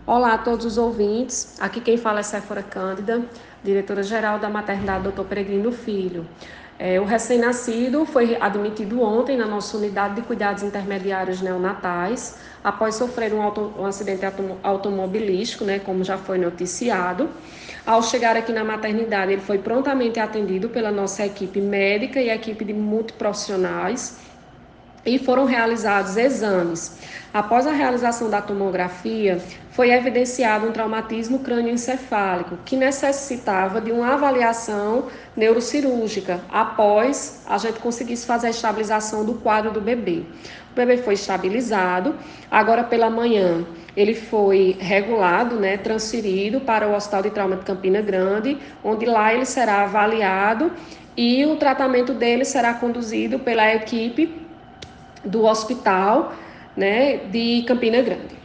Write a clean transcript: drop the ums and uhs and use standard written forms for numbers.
Olá a todos os ouvintes, aqui quem fala é Séfora Cândida, diretora-geral da Maternidade Dr. Peregrino Filho. O recém-nascido foi admitido ontem na nossa unidade de cuidados intermediários neonatais, após sofrer um acidente automobilístico, como já foi noticiado. Ao chegar aqui na maternidade, ele foi prontamente atendido pela nossa equipe médica e equipe de multiprofissionais, e foram realizados exames. Após a realização da tomografia, foi evidenciado um traumatismo crânioencefálico que necessitava de uma avaliação neurocirúrgica após a gente conseguisse fazer a estabilização do quadro do bebê. O bebê foi estabilizado, agora pela manhã ele foi regulado, transferido para o Hospital de Trauma de Campina Grande, onde lá ele será avaliado e o tratamento dele será conduzido pela equipe do hospital, de Campina Grande.